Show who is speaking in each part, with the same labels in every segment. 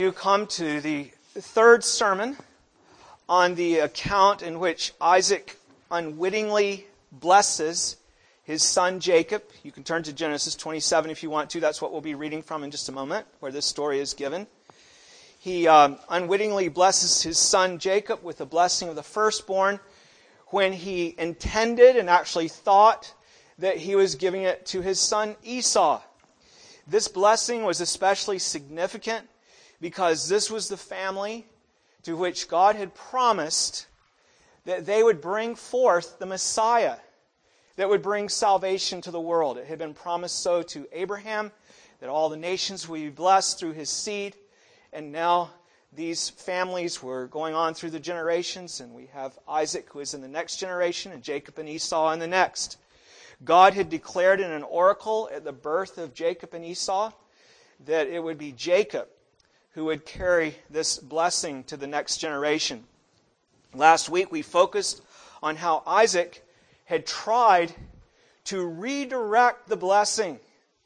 Speaker 1: You come to the third sermon on the account in which Isaac unwittingly blesses his son Jacob. You can turn to Genesis 27 if you want to. That's what we'll be reading from in just a moment, where this story is given. He unwittingly blesses his son Jacob with the blessing of the firstborn when he intended and actually thought that he was giving it to his son Esau. This blessing was especially significant because this was the family to which God had promised that they would bring forth the Messiah that would bring salvation to the world. It had been promised so to Abraham, that all the nations would be blessed through his seed. And now these families were going on through the generations, and we have Isaac, who is in the next generation, and Jacob and Esau in the next. God had declared in an oracle at the birth of Jacob and Esau that it would be Jacob who would carry this blessing to the next generation. Last week we focused on how Isaac had tried to redirect the blessing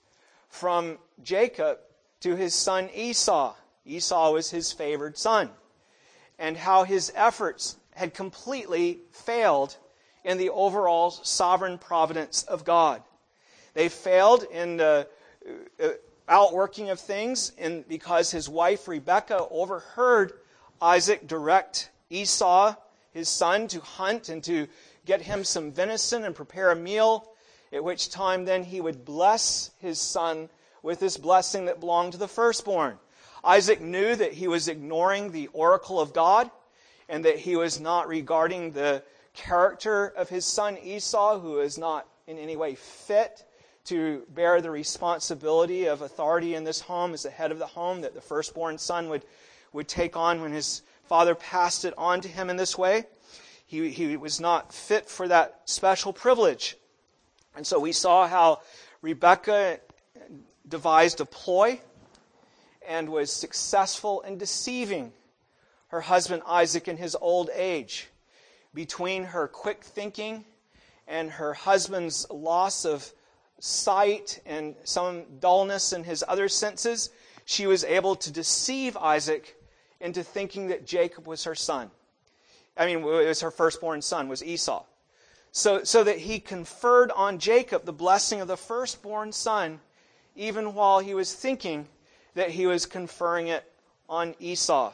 Speaker 1: from Jacob to his son Esau. Esau was his favored son. And how his efforts had completely failed in the overall sovereign providence of God. They failed in the outworking of things because his wife Rebekah overheard Isaac direct Esau, his son, to hunt and to get him some venison and prepare a meal, at which time then he would bless his son with this blessing that belonged to the firstborn. Isaac knew that he was ignoring the oracle of God and that he was not regarding the character of his son Esau, who is not in any way fit to bear the responsibility of authority in this home as the head of the home that the firstborn son would take on when his father passed it on to him in this way. He was not fit for that special privilege. And so we saw how Rebekah devised a ploy and was successful in deceiving her husband Isaac in his old age. Between her quick thinking and her husband's loss of sight and some dullness in his other senses, she was able to deceive Isaac into thinking that Jacob was her son. It was her firstborn son, was Esau. So that he conferred on Jacob the blessing of the firstborn son, even while he was thinking that he was conferring it on Esau.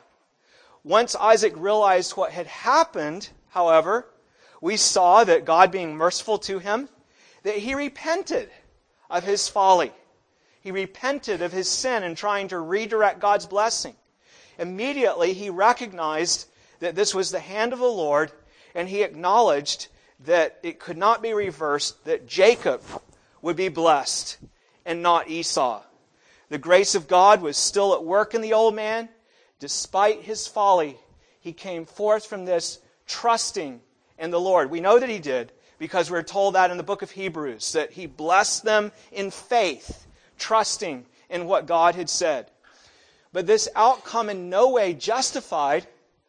Speaker 1: Once Isaac realized what had happened, however, we saw that God, being merciful to him, that he repented of his folly. He repented of his sin in trying to redirect God's blessing. Immediately he recognized that this was the hand of the Lord, and he acknowledged that it could not be reversed, that Jacob would be blessed and not Esau. The grace of God was still at work in the old man. Despite his folly, he came forth from this trusting in the Lord. We know that he did because we're told that in the book of Hebrews, that he blessed them in faith, trusting in what God had said. But this outcome in no way justified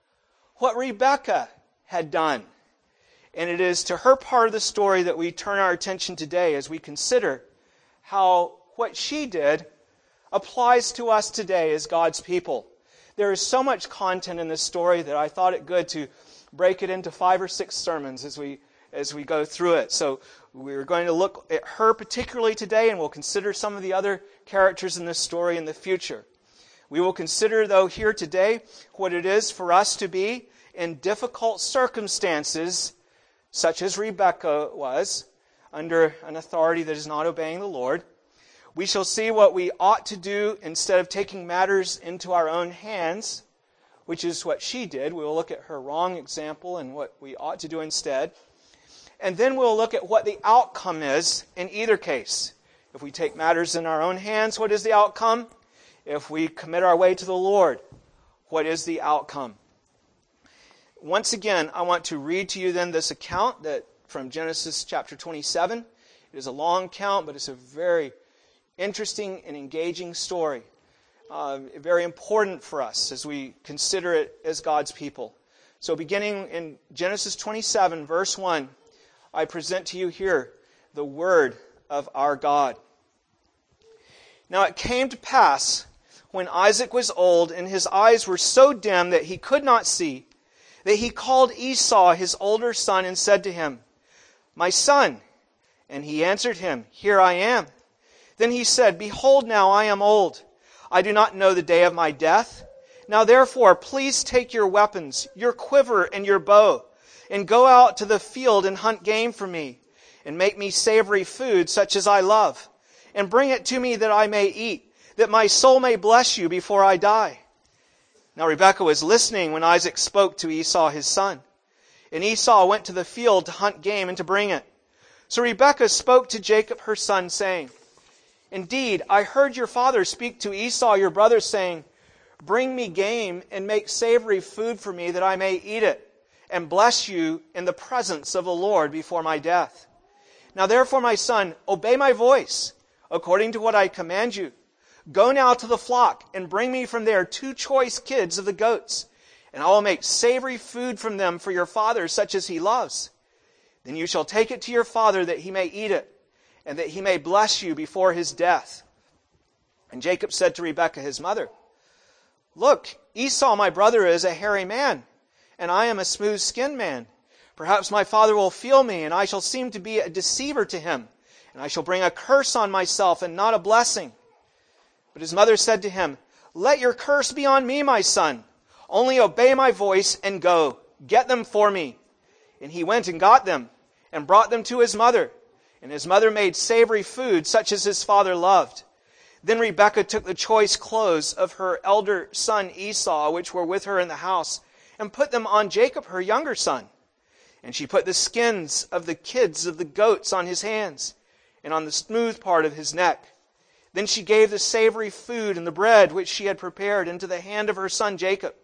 Speaker 1: what Rebekah had done. And it is to her part of the story that we turn our attention today as we consider how what she did applies to us today as God's people. There is so much content in this story that I thought it good to break it into 5 or 6 sermons as we go through it. So we're going to look at her particularly today, and we'll consider some of the other characters in this story in the future. We will consider, though, here today what it is for us to be in difficult circumstances, such as Rebekah was, under an authority that is not obeying the Lord. We shall see what we ought to do instead of taking matters into our own hands, which is what she did. We will look at her wrong example and what we ought to do instead. And then we'll look at what the outcome is in either case. If we take matters in our own hands, what is the outcome? If we commit our way to the Lord, what is the outcome? Once again, I want to read to you then this account that from Genesis chapter 27. It is a long account, but it's a very interesting and engaging story. Very important for us as we consider it as God's people. So beginning in Genesis 27, verse 1, I present to you here the word of our God. Now it came to pass, when Isaac was old and his eyes were so dim that he could not see, that he called Esau his older son and said to him, "My son." And he answered him, "Here I am." Then he said, "Behold, now I am old. I do not know the day of my death. Now therefore, please take your weapons, your quiver and your bow, and go out to the field and hunt game for me, and make me savory food such as I love, and bring it to me that I may eat, that my soul may bless you before I die." Now Rebekah was listening when Isaac spoke to Esau his son. And Esau went to the field to hunt game and to bring it. So Rebekah spoke to Jacob her son, saying, "Indeed, I heard your father speak to Esau your brother, saying, 'Bring me game and make savory food for me that I may eat it, and bless you in the presence of the Lord before my death.' Now therefore, my son, obey my voice, according to what I command you. Go now to the flock, and bring me from there 2 choice kids of the goats, and I will make savory food from them for your father, such as he loves. Then you shall take it to your father, that he may eat it, and that he may bless you before his death." And Jacob said to Rebekah his mother, "Look, Esau my brother is a hairy man, and I am a smooth-skinned man. Perhaps my father will feel me, and I shall seem to be a deceiver to him, and I shall bring a curse on myself and not a blessing." But his mother said to him, "Let your curse be on me, my son. Only obey my voice and go. Get them for me." And he went and got them, and brought them to his mother. And his mother made savory food, such as his father loved. Then Rebekah took the choice clothes of her elder son Esau, which were with her in the house, and put them on Jacob her younger son. And she put the skins of the kids of the goats on his hands, and on the smooth part of his neck. Then she gave the savory food and the bread which she had prepared into the hand of her son Jacob.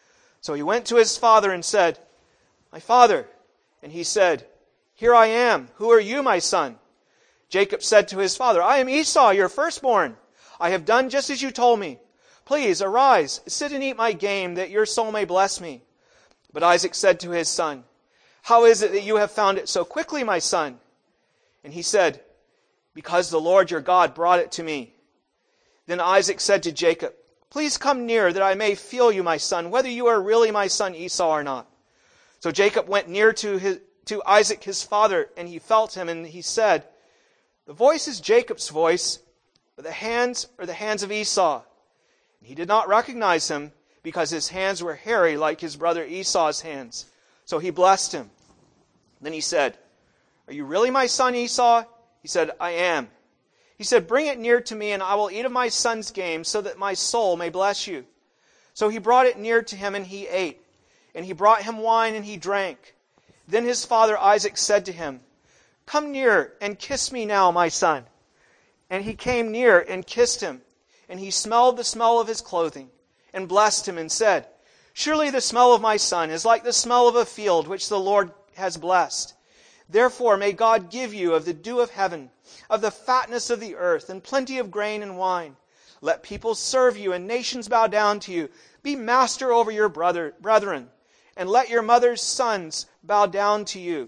Speaker 1: So he went to his father and said, "My father." And he said, "Here I am. Who are you, my son?" Jacob said to his father, "I am Esau, your firstborn. I have done just as you told me. Please arise, sit and eat my game, that your soul may bless me." But Isaac said to his son, "How is it that you have found it so quickly, my son?" And he said, "Because the Lord your God brought it to me." Then Isaac said to Jacob, "Please come near, that I may feel you, my son, whether you are really my son Esau or not." So Jacob went near to Isaac his father, and he felt him, and he said, "The voice is Jacob's voice, but the hands are the hands of Esau." And he did not recognize him, because his hands were hairy like his brother Esau's hands. So he blessed him. Then he said, "Are you really my son Esau?" He said, "I am." He said, "Bring it near to me, and I will eat of my son's game, so that my soul may bless you." So he brought it near to him, and he ate. And he brought him wine, and he drank. Then his father Isaac said to him, "Come near and kiss me now, my son." And he came near and kissed him. And he smelled the smell of his clothing, and blessed him, and said, "Surely the smell of my son is like the smell of a field which the Lord has blessed. Therefore may God give you of the dew of heaven, of the fatness of the earth, and plenty of grain and wine. Let people serve you, and nations bow down to you. Be master over your brethren, and let your mother's sons bow down to you.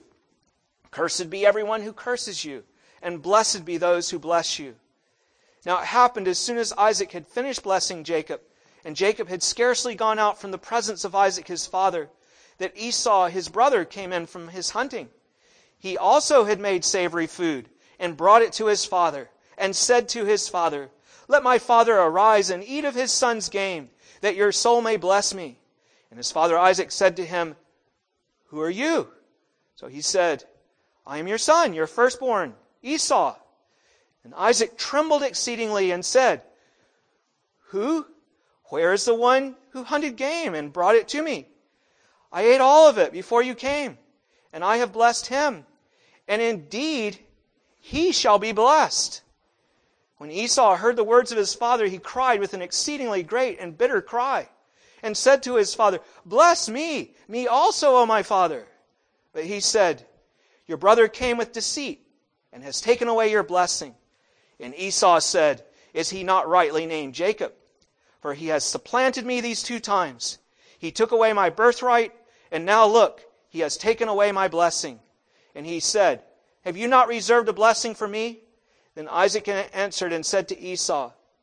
Speaker 1: Cursed be everyone who curses you, and blessed be those who bless you." Now it happened, as soon as Isaac had finished blessing Jacob, and Jacob had scarcely gone out from the presence of Isaac his father, that Esau his brother came in from his hunting. He also had made savory food, and brought it to his father, and said to his father, "Let my father arise and eat of his son's game, that your soul may bless me." And his father Isaac said to him, "Who are you?" So he said, "I am your son, your firstborn, Esau." And Isaac trembled exceedingly and said, "Who? Where is the one who hunted game and brought it to me? I ate all of it before you came, and I have blessed him. And indeed, he shall be blessed." When Esau heard the words of his father, he cried with an exceedingly great and bitter cry, and said to his father, "Bless me, me also, O my father." But he said, "Your brother came with deceit, and has taken away your blessing." And Esau said, "Is he not rightly named Jacob? For he has supplanted me these 2 times. He took away my birthright, and now look, he has taken away my blessing." And he said, "Have you not reserved a blessing for me?" Then Isaac answered and said to Esau,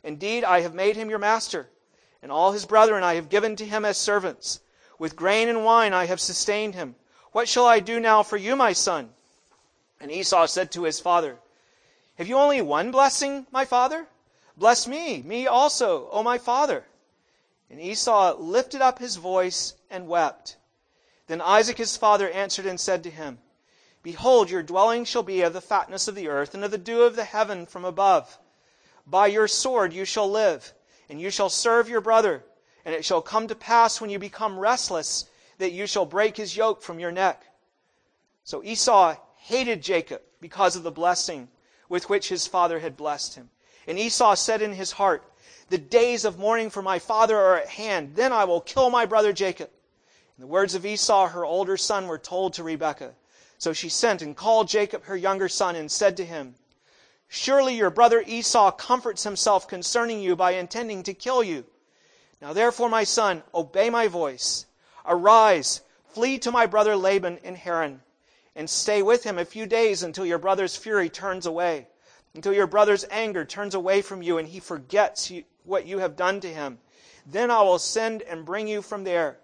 Speaker 1: Indeed, I have made him your master, and all his brethren I have given to him as servants. With grain and wine I have sustained him. What shall I do now for you, my son?" And Esau said to his father, "Have you only one blessing, my father? Bless me also, O my father." And Esau lifted up his voice and wept. Then Isaac his father answered and said to him, "Behold, your dwelling shall be of the fatness of the earth, and of the dew of the heaven from above. By your sword you shall live, and you shall serve your brother. And it shall come to pass when you become restless, that you shall break his yoke from your neck." So Esau hated Jacob because of the blessing with which his father had blessed him. And Esau said in his heart, "The days of mourning for my father are at hand. Then I will kill my brother Jacob." And the words of Esau, her older son, were told to Rebekah. So she sent and called Jacob, her younger son, and said to him, "Surely your brother Esau comforts himself concerning you by intending to kill you. Now therefore, my son, obey my voice. Arise, flee to my brother Laban in Haran, and stay with him a few days until your brother's fury turns away, until your brother's anger turns away from you, and he forgets what you have done to him. Then I will send and bring you from there.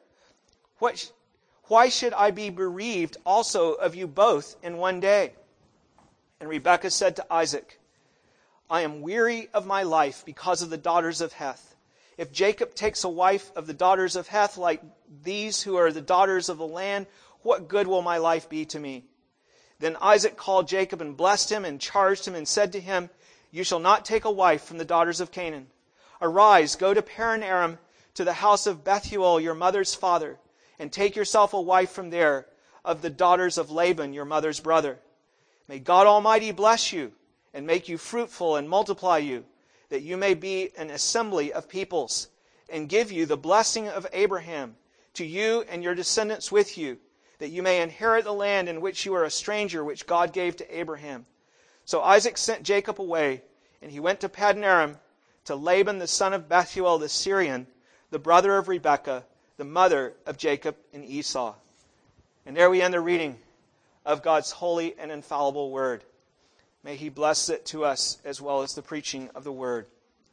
Speaker 1: Why should I be bereaved also of you both in one day?" And Rebekah said to Isaac, "I am weary of my life because of the daughters of Heth. If Jacob takes a wife of the daughters of Heth like these who are the daughters of the land, what good will my life be to me?" Then Isaac called Jacob and blessed him and charged him and said to him, "You shall not take a wife from the daughters of Canaan. Arise, go to Padan-aram, to the house of Bethuel, your mother's father, and take yourself a wife from there of the daughters of Laban, your mother's brother. May God Almighty bless you and make you fruitful and multiply you, that you may be an assembly of peoples, and give you the blessing of Abraham to you and your descendants with you, that you may inherit the land in which you are a stranger, which God gave to Abraham." So Isaac sent Jacob away, and he went to Padan-aram to Laban the son of Bethuel the Syrian, the brother of Rebekah, the mother of Jacob and Esau. And there we end the reading of God's holy and infallible word. May He bless it to us as well as the preaching of the word.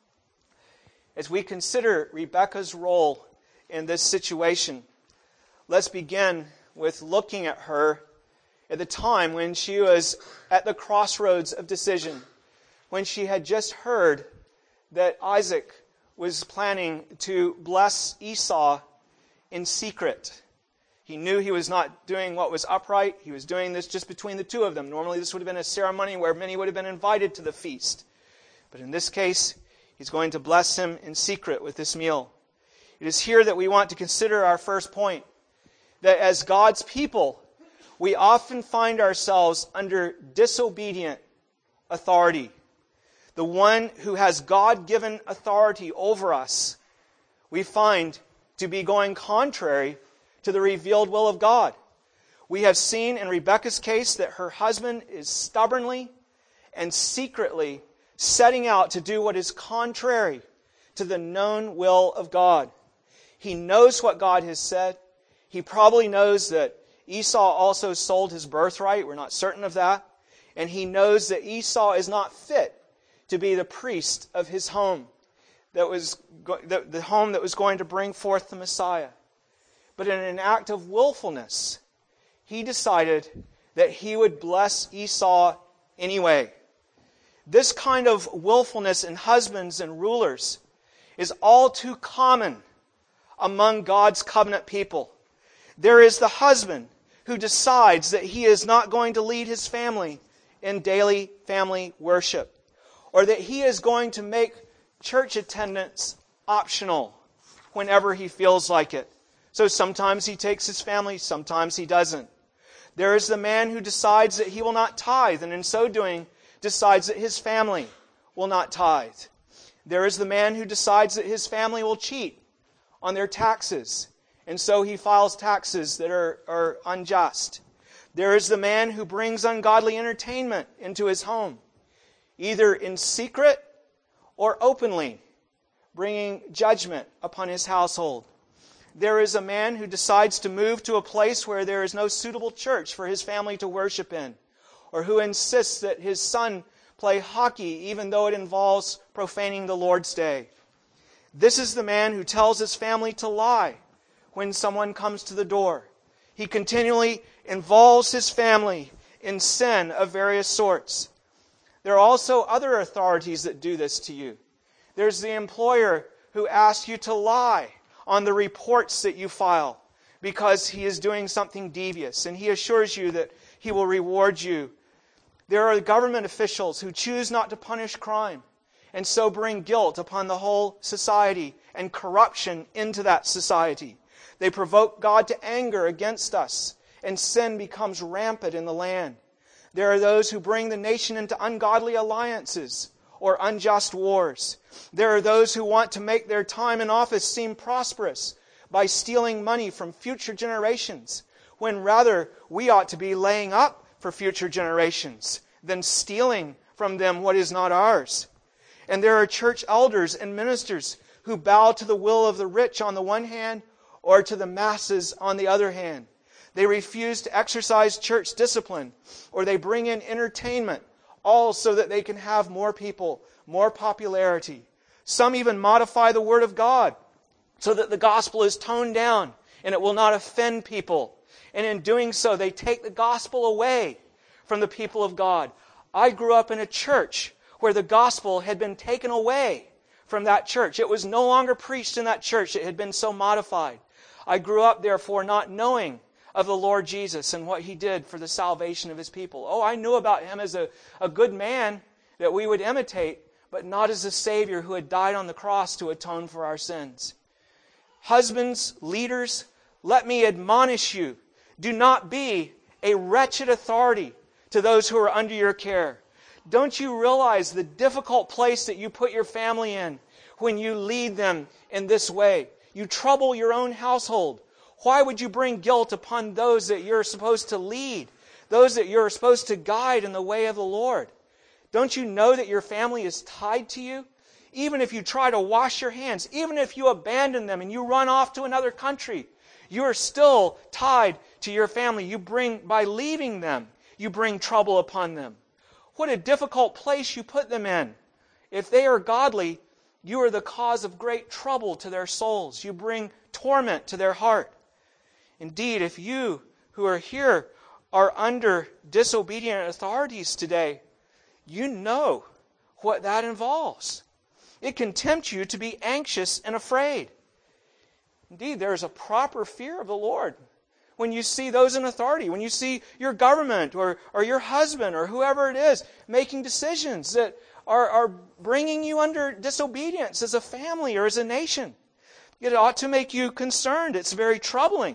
Speaker 1: As we consider Rebekah's role in this situation, let's begin with looking at her at the time when she was at the crossroads of decision, when she had just heard that Isaac was planning to bless Esau in secret. He knew he was not doing what was upright. He was doing this just between the two of them. Normally this would have been a ceremony where many would have been invited to the feast. But in this case, he's going to bless him in secret with this meal. It is here that we want to consider our first point, that as God's people, we often find ourselves under disobedient authority. The one who has God-given authority over us, we find to be going contrary to the revealed will of God. We have seen in Rebekah's case that her husband is stubbornly and secretly setting out to do what is contrary to the known will of God. He knows what God has said. He probably knows that Esau also sold his birthright. We're not certain of that. And he knows that Esau is not fit to be the priest of his home, the home that was going to bring forth the Messiah. But in an act of willfulness, he decided that he would bless Esau anyway. This kind of willfulness in husbands and rulers is all too common among God's covenant people. There is the husband who decides that he is not going to lead his family in daily family worship, or that he is going to make church attendance optional whenever he feels like it. So sometimes he takes his family, sometimes he doesn't. There is the man who decides that he will not tithe, and in so doing decides that his family will not tithe. There is the man who decides that his family will cheat on their taxes, and so he files taxes that are unjust. There is the man who brings ungodly entertainment into his home, either in secret or openly, bringing judgment upon his household. There is a man who decides to move to a place where there is no suitable church for his family to worship in, or who insists that his son play hockey even though it involves profaning the Lord's Day. This is the man who tells his family to lie when someone comes to the door. He continually involves his family in sin of various sorts. There are also other authorities that do this to you. There's the employer who asks you to lie on the reports that you file because he is doing something devious, and he assures you that he will reward you. There are government officials who choose not to punish crime and so bring guilt upon the whole society and corruption into that society. They provoke God to anger against us, and sin becomes rampant in the land. There are those who bring the nation into ungodly alliances or unjust wars. There are those who want to make their time in office seem prosperous by stealing money from future generations, when rather we ought to be laying up for future generations than stealing from them what is not ours. And there are church elders and ministers who bow to the will of the rich on the one hand or to the masses on the other hand. They refuse to exercise church discipline, or they bring in entertainment, all so that they can have more people, more popularity. Some even modify the Word of God so that the gospel is toned down and it will not offend people. And in doing so, they take the gospel away from the people of God. I grew up in a church where the gospel had been taken away from that church. It was no longer preached in that church. It had been so modified. I grew up, therefore, not knowing of the Lord Jesus and what He did for the salvation of His people. Oh, I knew about Him as a good man that we would imitate, but not as a Savior who had died on the cross to atone for our sins. Husbands, leaders, let me admonish you. Do not be a wretched authority to those who are under your care. Don't you realize the difficult place that you put your family in when you lead them in this way? You trouble your own household. Why would you bring guilt upon those that you're supposed to lead, those that you're supposed to guide in the way of the Lord? Don't you know that your family is tied to you? Even if you try to wash your hands, even if you abandon them and you run off to another country, you are still tied to your family. By leaving them, you bring trouble upon them. What a difficult place you put them in. If they are godly, you are the cause of great trouble to their souls. You bring torment to their heart. Indeed, if you who are here are under disobedient authorities today, you know what that involves. It can tempt you to be anxious and afraid. Indeed, there is a proper fear of the Lord when you see those in authority, when you see your government or your husband or whoever it is making decisions that are bringing you under disobedience as a family or as a nation. It ought to make you concerned. It's very troubling.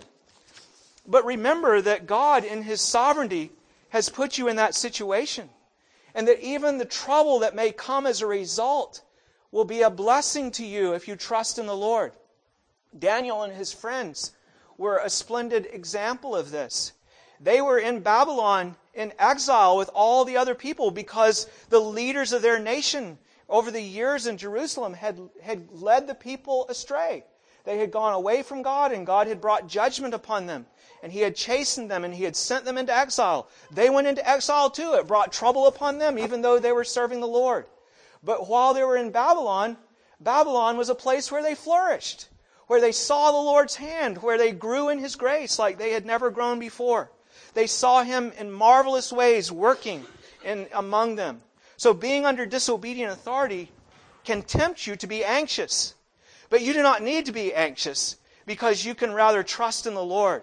Speaker 1: But remember that God in His sovereignty has put you in that situation, and that even the trouble that may come as a result will be a blessing to you if you trust in the Lord. Daniel and his friends were a splendid example of this. They were in Babylon in exile with all the other people because the leaders of their nation over the years in Jerusalem had led the people astray. They had gone away from God, and God had brought judgment upon them. And He had chastened them, and He had sent them into exile. They went into exile too. It brought trouble upon them, even though they were serving the Lord. But while they were in Babylon, Babylon was a place where they flourished, where they saw the Lord's hand, where they grew in His grace like they had never grown before. They saw Him in marvelous ways working among them. So being under disobedient authority can tempt you to be anxious. But you do not need to be anxious, because you can rather trust in the Lord.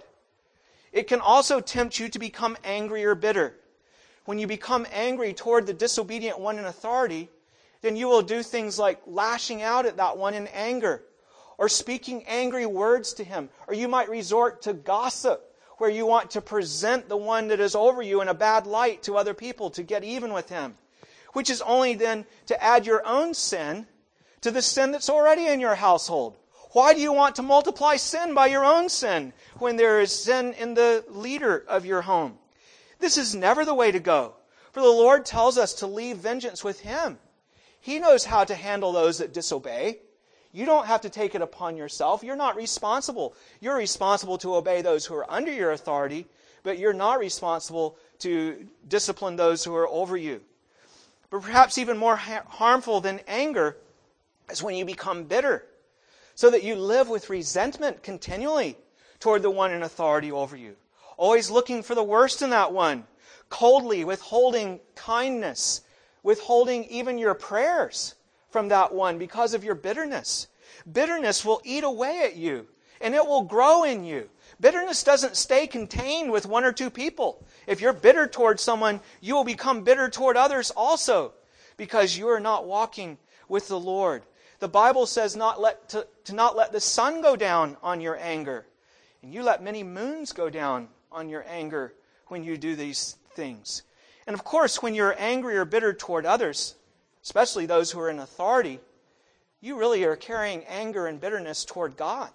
Speaker 1: It can also tempt you to become angry or bitter. When you become angry toward the disobedient one in authority, then you will do things like lashing out at that one in anger, or speaking angry words to him. Or you might resort to gossip, where you want to present the one that is over you in a bad light to other people to get even with him, which is only then to add your own sin to the sin that's already in your household. Why do you want to multiply sin by your own sin when there is sin in the leader of your home? This is never the way to go. For the Lord tells us to leave vengeance with Him. He knows how to handle those that disobey. You don't have to take it upon yourself. You're not responsible. You're responsible to obey those who are under your authority, but you're not responsible to discipline those who are over you. But perhaps even more harmful than anger is when you become bitter, so that you live with resentment continually toward the one in authority over you, always looking for the worst in that one, coldly withholding kindness, withholding even your prayers from that one because of your bitterness. Bitterness will eat away at you, and it will grow in you. Bitterness doesn't stay contained with one or two people. If you're bitter toward someone, you will become bitter toward others also, because you are not walking with the Lord. The Bible says to not let the sun go down on your anger. And you let many moons go down on your anger when you do these things. And of course, when you're angry or bitter toward others, especially those who are in authority, you really are carrying anger and bitterness toward God.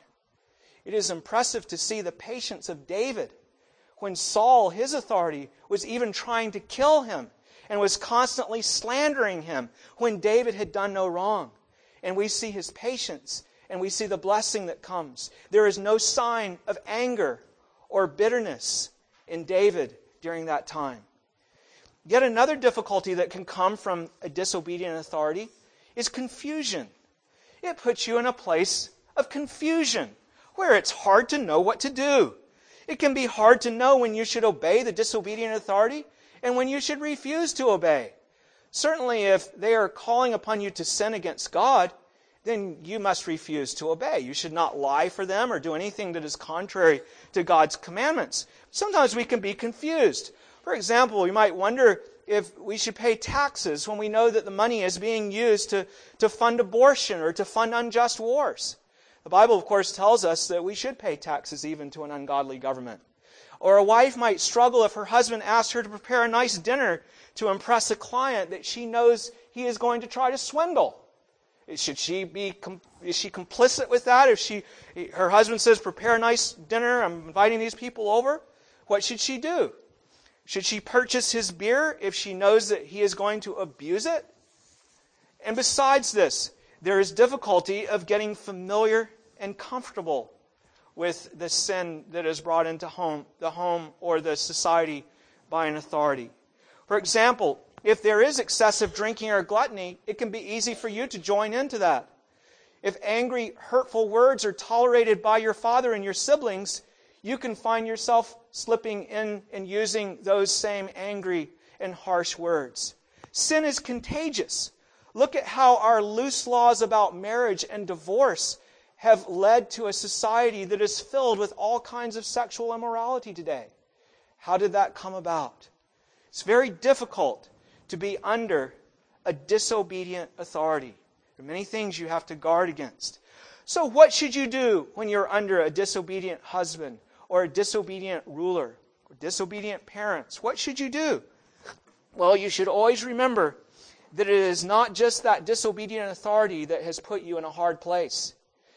Speaker 1: It is impressive to see the patience of David when Saul, his authority, was even trying to kill him and was constantly slandering him when David had done no wrong. And we see his patience, and we see the blessing that comes. There is no sign of anger or bitterness in David during that time. Yet another difficulty that can come from a disobedient authority is confusion. It puts you in a place of confusion where it's hard to know what to do. It can be hard to know when you should obey the disobedient authority and when you should refuse to obey. Certainly, if they are calling upon you to sin against God, then you must refuse to obey. You should not lie for them or do anything that is contrary to God's commandments. Sometimes we can be confused. For example, we might wonder if we should pay taxes when we know that the money is being used to fund abortion or to fund unjust wars. The Bible, of course, tells us that we should pay taxes even to an ungodly government. Or a wife might struggle if her husband asks her to prepare a nice dinner to impress a client that she knows he is going to try to swindle. Is she complicit with that? If her husband says, prepare a nice dinner, I'm inviting these people over, what should she do? Should she purchase his beer if she knows that he is going to abuse it? And besides this, there is difficulty of getting familiar and comfortable with the sin that is brought into the home or the society by an authority. For example, if there is excessive drinking or gluttony, it can be easy for you to join into that. If angry, hurtful words are tolerated by your father and your siblings, you can find yourself slipping in and using those same angry and harsh words. Sin is contagious. Look at how our loose laws about marriage and divorce have led to a society that is filled with all kinds of sexual immorality today. How did that come about? It's very difficult to be under a disobedient authority. There are many things you have to guard against. So what should you do when you're under a disobedient husband or a disobedient ruler or disobedient parents? What should you do? Well, you should always remember that it is not just that disobedient authority that has put you in a hard place.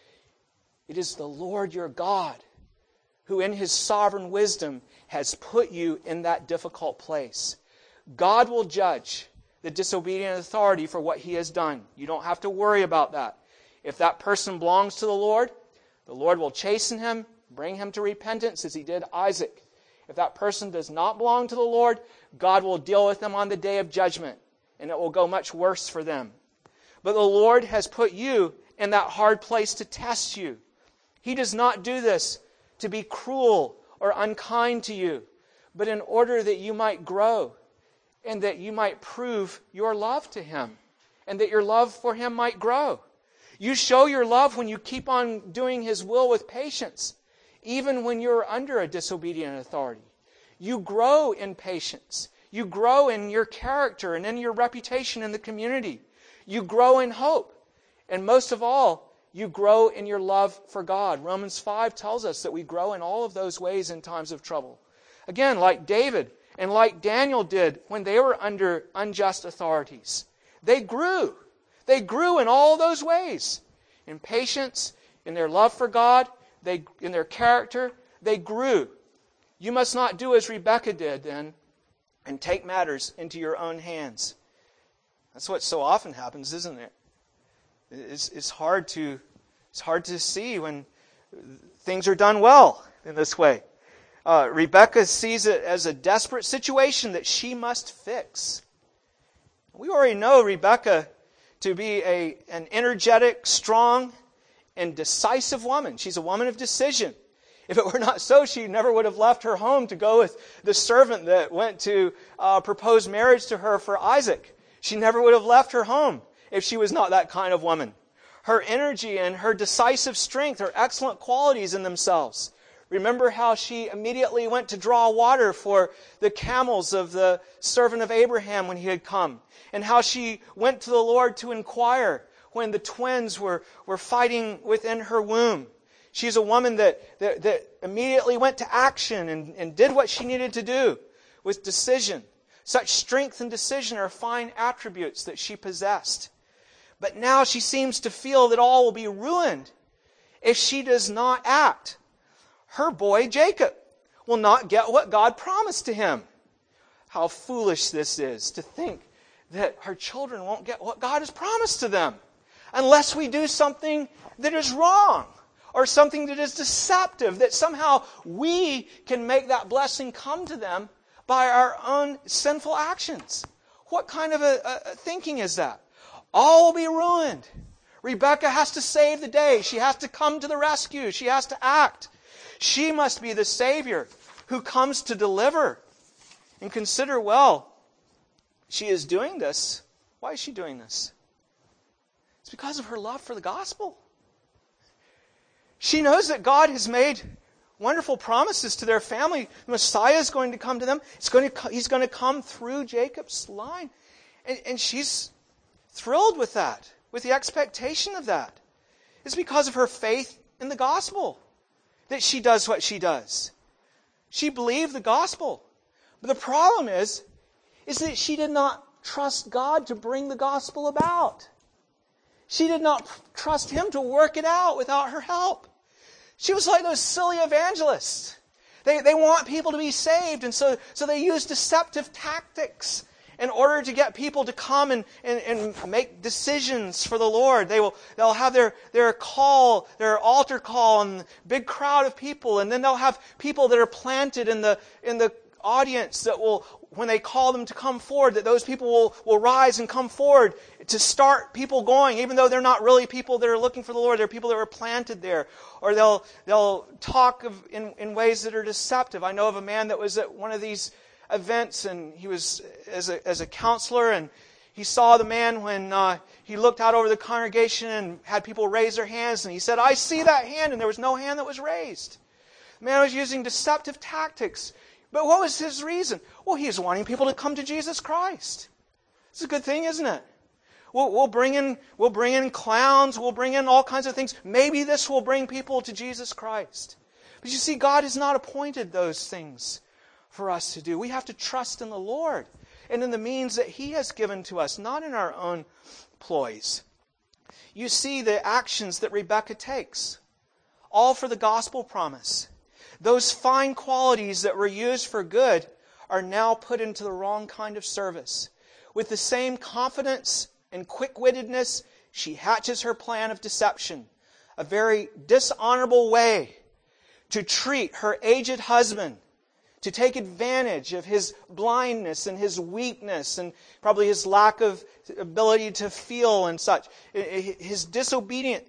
Speaker 1: It is the Lord your God who in His sovereign wisdom has put you in that difficult place. God will judge the disobedient authority for what he has done. You don't have to worry about that. If that person belongs to the Lord will chasten him, bring him to repentance as He did Isaac. If that person does not belong to the Lord, God will deal with them on the day of judgment, and it will go much worse for them. But the Lord has put you in that hard place to test you. He does not do this to be cruel or unkind to you, but in order that you might grow and that you might prove your love to Him and that your love for Him might grow. You show your love when you keep on doing His will with patience, even when you're under a disobedient authority. You grow in patience. You grow in your character and in your reputation in the community. You grow in hope. And most of all, you grow in your love for God. Romans 5 tells us that we grow in all of those ways in times of trouble. Again, like David and like Daniel did when they were under unjust authorities. They grew. They grew in all those ways. In patience, in their love for God, in their character, they grew. You must not do as Rebekah did then and take matters into your own hands. That's what so often happens, isn't it? It's hard to see when things are done well in this way. Rebekah sees it as a desperate situation that she must fix. We already know Rebekah to be an energetic, strong, and decisive woman. She's a woman of decision. If it were not so, she never would have left her home to go with the servant that went to propose marriage to her for Isaac. She never would have left her home if she was not that kind of woman. Her energy and her decisive strength are excellent qualities in themselves. Remember how she immediately went to draw water for the camels of the servant of Abraham when he had come, and how she went to the Lord to inquire when the twins were fighting within her womb. She's a woman that immediately went to action and did what she needed to do with decision. Such strength and decision are fine attributes that she possessed. But now she seems to feel that all will be ruined if she does not act. Her boy, Jacob, will not get what God promised to him. How foolish this is to think that her children won't get what God has promised to them unless we do something that is wrong or something that is deceptive, that somehow we can make that blessing come to them by our own sinful actions. What kind of a thinking is that? All will be ruined. Rebekah has to save the day. She has to come to the rescue. She has to act. She must be the Savior who comes to deliver. And consider well, she is doing this. Why is she doing this? It's because of her love for the gospel. She knows that God has made wonderful promises to their family. The Messiah is going to come to them. He's going to come through Jacob's line. And she's thrilled with that, with the expectation of that. It's because of her faith in the gospel that she does what she does. She believed the gospel. But the problem is that she did not trust God to bring the gospel about. She did not trust Him to work it out without her help. She was like those silly evangelists. They want people to be saved, and so they use deceptive tactics in order to get people to come and make decisions for the Lord. They'll have their call, their altar call, and big crowd of people, and then they'll have people that are planted in the audience that will, when they call them to come forward, that those people will rise and come forward to start people going, even though they're not really people that are looking for the Lord. They're people that were planted there. Or they'll talk in ways that are deceptive. I know of a man that was at one of these events, and he was as a counselor, and he saw the man when he looked out over the congregation and had people raise their hands, and he said, "I see that hand," and there was no hand that was raised. The man was using deceptive tactics. But what was his reason? Well, he was wanting people to come to Jesus Christ. It's a good thing, isn't it? We'll bring in clowns. We'll bring in all kinds of things. Maybe this will bring people to Jesus Christ. But you see, God has not appointed those things for us to do. We have to trust in the Lord and in the means that He has given to us, not in our own ploys. You see the actions that Rebekah takes, all for the gospel promise. Those fine qualities that were used for good are now put into the wrong kind of service. With the same confidence and quick-wittedness, she hatches her plan of deception, a very dishonorable way to treat her aged husband, to take advantage of his blindness and his weakness and probably his lack of ability to feel and such. His disobedience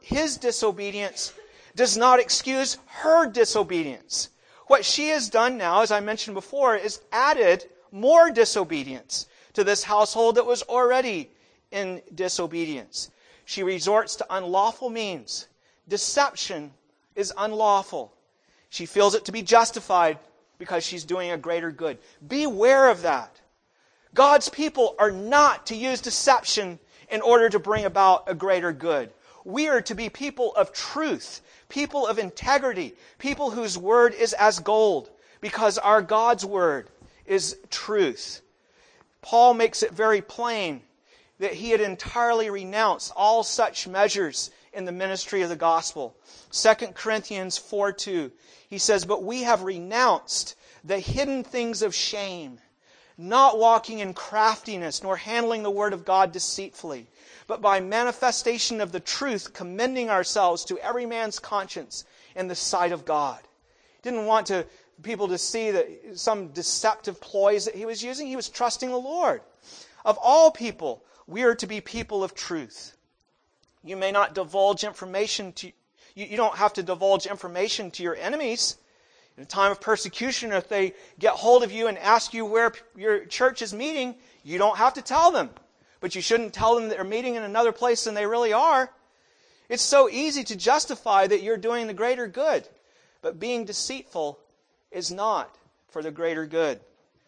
Speaker 1: does not excuse her disobedience. What she has done now, as I mentioned before, is added more disobedience to this household that was already in disobedience. She resorts to unlawful means. Deception is unlawful. She feels it to be justified because she's doing a greater good. Beware of that. God's people are not to use deception in order to bring about a greater good. We are to be people of truth, people of integrity, people whose word is as gold, because our God's word is truth. Paul makes it very plain that he had entirely renounced all such measures in the ministry of the gospel. 2 Corinthians 4:2, he says, "But we have renounced the hidden things of shame, not walking in craftiness, nor handling the word of God deceitfully, but by manifestation of the truth, commending ourselves to every man's conscience in the sight of God." He didn't want people to see that some deceptive ploys that he was using. He was trusting the Lord. Of all people, we are to be people of truth. You may not divulge information to you don't have to divulge information to your enemies. In a time of persecution, if they get hold of you and ask you where your church is meeting, you don't have to tell them. But you shouldn't tell them that they're meeting in another place than they really are. It's so easy to justify that you're doing the greater good. But being deceitful is not for the greater good.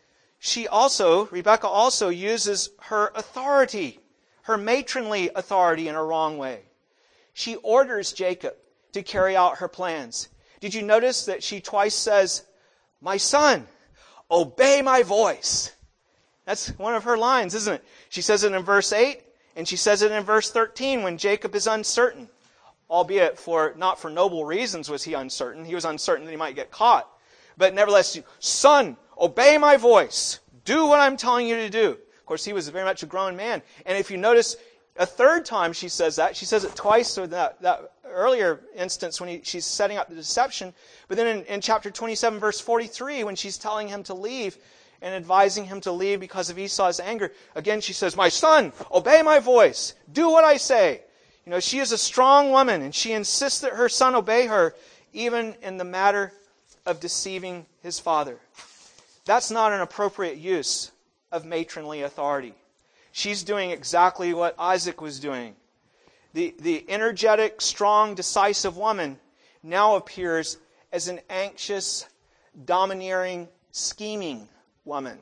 Speaker 1: Rebekah also uses her authority, her matronly authority, in a wrong way. She orders Jacob to carry out her plans. Did you notice that she twice says, "My son, obey my voice"? That's one of her lines, isn't it? She says it in verse 8, and she says it in verse 13 when Jacob is uncertain. Albeit not for noble reasons was he uncertain. He was uncertain that he might get caught. But nevertheless, "Son, obey my voice. Do what I'm telling you to do." Of course, he was very much a grown man. And if you notice, a third time she says that. She says it twice in that earlier instance when she's setting up the deception. But then in chapter 27, verse 43, when she's telling him to leave and advising him to leave because of Esau's anger, again she says, "My son, obey my voice. Do what I say." You know, she is a strong woman, and she insists that her son obey her, even in the matter of deceiving his father. That's not an appropriate use of matronly authority. She's doing exactly what Isaac was doing. The energetic, strong, decisive woman now appears as an anxious, domineering, scheming woman.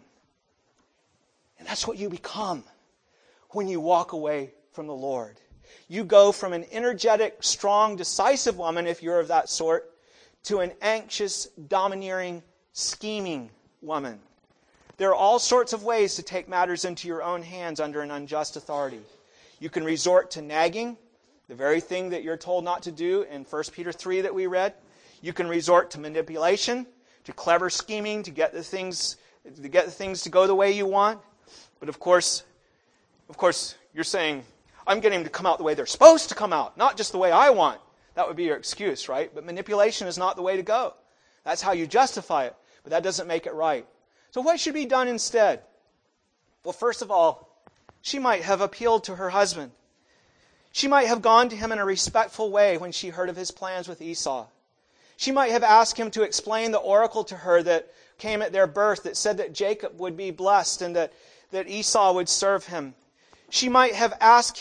Speaker 1: And that's what you become when you walk away from the Lord. You go from an energetic, strong, decisive woman, if you're of that sort, to an anxious, domineering, scheming woman. There are all sorts of ways to take matters into your own hands under an unjust authority. You can resort to nagging, the very thing that you're told not to do in 1 Peter 3 that we read. You can resort to manipulation, to clever scheming, to get the things to go the way you want. But of course, you're saying, "I'm getting them to come out the way they're supposed to come out, not just the way I want." That would be your excuse, right? But manipulation is not the way to go. That's how you justify it, but that doesn't make it right. So what should be done instead? Well, first of all, she might have appealed to her husband. She might have gone to him in a respectful way when she heard of his plans with Esau. She might have asked him to explain the oracle to her that came at their birth that said that Jacob would be blessed and that Esau would serve him. She might have asked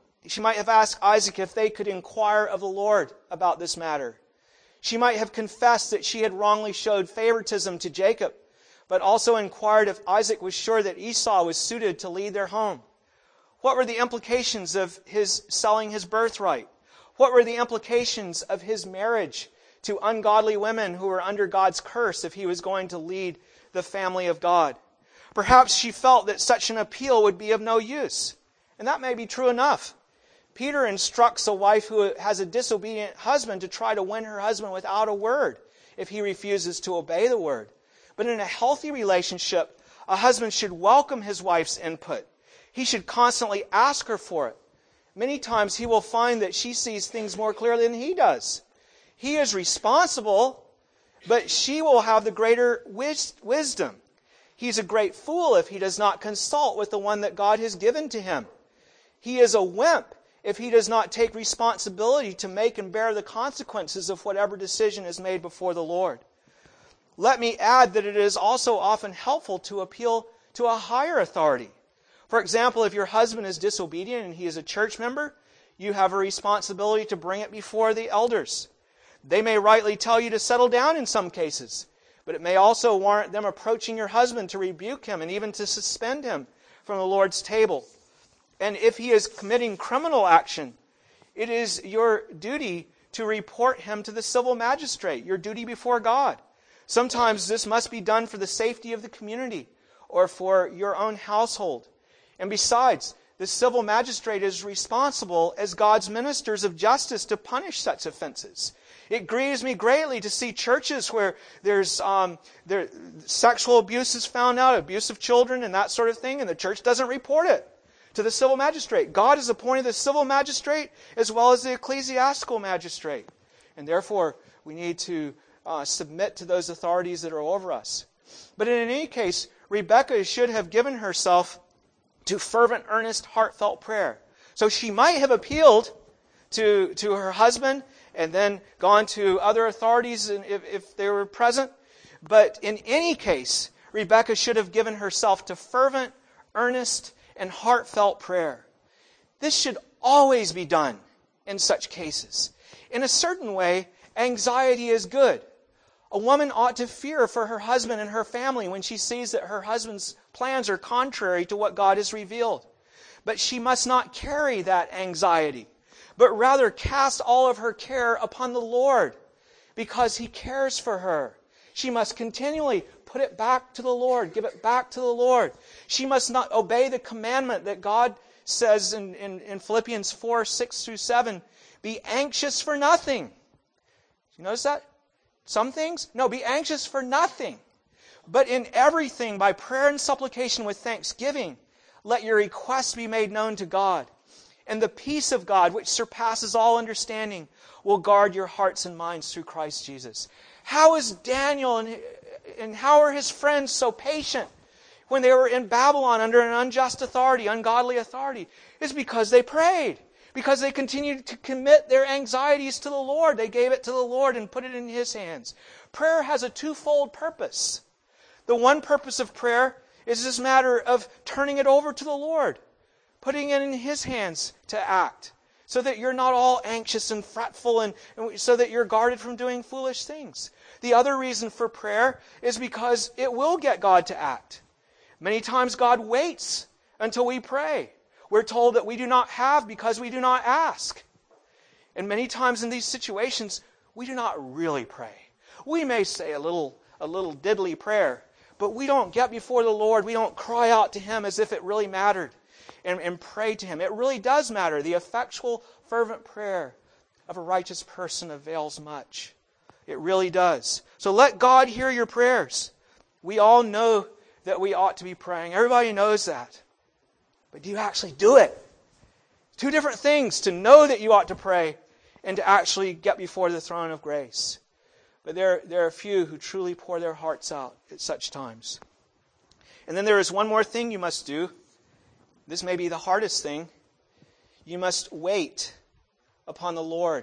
Speaker 1: Isaac if they could inquire of the Lord about this matter. She might have confessed that she had wrongly showed favoritism to Jacob, but also inquired if Isaac was sure that Esau was suited to lead their home. What were the implications of his selling his birthright? What were the implications of his marriage to ungodly women who were under God's curse if he was going to lead the family of God? Perhaps she felt that such an appeal would be of no use. And that may be true enough. Peter instructs a wife who has a disobedient husband to try to win her husband without a word if he refuses to obey the word. But in a healthy relationship, a husband should welcome his wife's input. He should constantly ask her for it. Many times he will find that she sees things more clearly than he does. He is responsible, but she will have the greater wisdom. He's a great fool if he does not consult with the one that God has given to him. He is a wimp if he does not take responsibility to make and bear the consequences of whatever decision is made before the Lord. Let me add that it is also often helpful to appeal to a higher authority. For example, if your husband is disobedient and he is a church member, you have a responsibility to bring it before the elders. They may rightly tell you to settle down in some cases, but it may also warrant them approaching your husband to rebuke him and even to suspend him from the Lord's table. And if he is committing criminal action, it is your duty to report him to the civil magistrate, your duty before God. Sometimes this must be done for the safety of the community or for your own household. And besides, the civil magistrate is responsible as God's ministers of justice to punish such offenses. It grieves me greatly to see churches where there's sexual abuse is found out, abuse of children and that sort of thing, and the church doesn't report it to the civil magistrate. God has appointed the civil magistrate as well as the ecclesiastical magistrate. And therefore, we need to submit to those authorities that are over us. But in any case, Rebekah should have given herself to fervent, earnest, heartfelt prayer. So she might have appealed to her husband and then gone to other authorities if they were present. But in any case, Rebekah should have given herself to fervent, earnest, and heartfelt prayer. This should always be done in such cases. In a certain way, anxiety is good. A woman ought to fear for her husband and her family when she sees that her husband's plans are contrary to what God has revealed. But she must not carry that anxiety, but rather cast all of her care upon the Lord, because He cares for her. She must continually put it back to the Lord, give it back to the Lord. She must not obey the commandment that God says in Philippians 4, 6 through 7, be anxious for nothing. You notice that? Some things? No, be anxious for nothing. But in everything, by prayer and supplication with thanksgiving, let your requests be made known to God. And the peace of God, which surpasses all understanding, will guard your hearts and minds through Christ Jesus. How is Daniel and how are his friends so patient when they were in Babylon under an unjust authority, ungodly authority? It's because they prayed. Because they continued to commit their anxieties to the Lord. They gave it to the Lord and put it in His hands. Prayer has a twofold purpose. The one purpose of prayer is this matter of turning it over to the Lord, putting it in His hands to act, so that you're not all anxious and fretful and so that you're guarded from doing foolish things. The other reason for prayer is because it will get God to act. Many times God waits until we pray. We're told that we do not have because we do not ask. And many times in these situations, we do not really pray. We may say a little diddly prayer, but we don't get before the Lord. We don't cry out to Him as if it really mattered and pray to Him. It really does matter. The effectual, fervent prayer of a righteous person avails much. It really does. So let God hear your prayers. We all know that we ought to be praying. Everybody knows that. But do you actually do it? Two different things, to know that you ought to pray and to actually get before the throne of grace. But there are few who truly pour their hearts out at such times. And then there is one more thing you must do. This may be the hardest thing. You must wait upon the Lord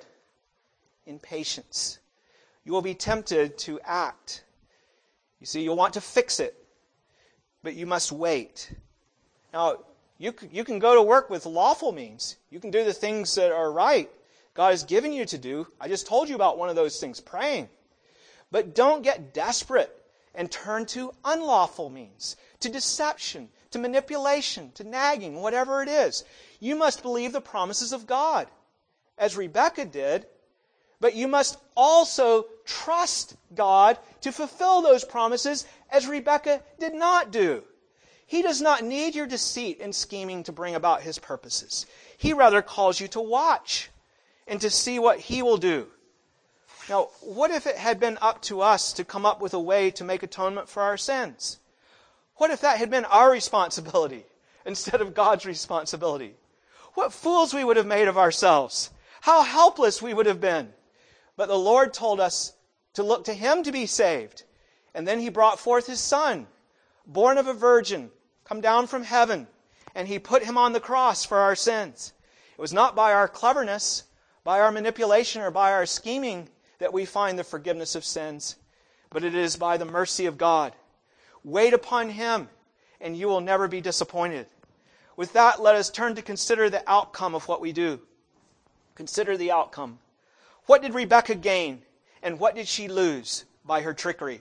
Speaker 1: in patience. You will be tempted to act. You see, you'll want to fix it, but you must wait. Now, you can go to work with lawful means. You can do the things that are right. God has given you to do. I just told you about one of those things, praying. But don't get desperate and turn to unlawful means, to deception, to manipulation, to nagging, whatever it is. You must believe the promises of God, as Rebekah did, but you must also trust God to fulfill those promises, as Rebekah did not do. He does not need your deceit and scheming to bring about His purposes. He rather calls you to watch and to see what He will do. Now, what if it had been up to us to come up with a way to make atonement for our sins? What if that had been our responsibility instead of God's responsibility? What fools we would have made of ourselves. How helpless we would have been. But the Lord told us to look to Him to be saved. And then He brought forth His Son, born of a virgin, come down from heaven, and He put Him on the cross for our sins. It was not by our cleverness, by our manipulation, or by our scheming that we find the forgiveness of sins, but it is by the mercy of God. Wait upon Him, and you will never be disappointed. With that, let us turn to consider the outcome of what we do. Consider the outcome. What did Rebekah gain, and what did she lose by her trickery?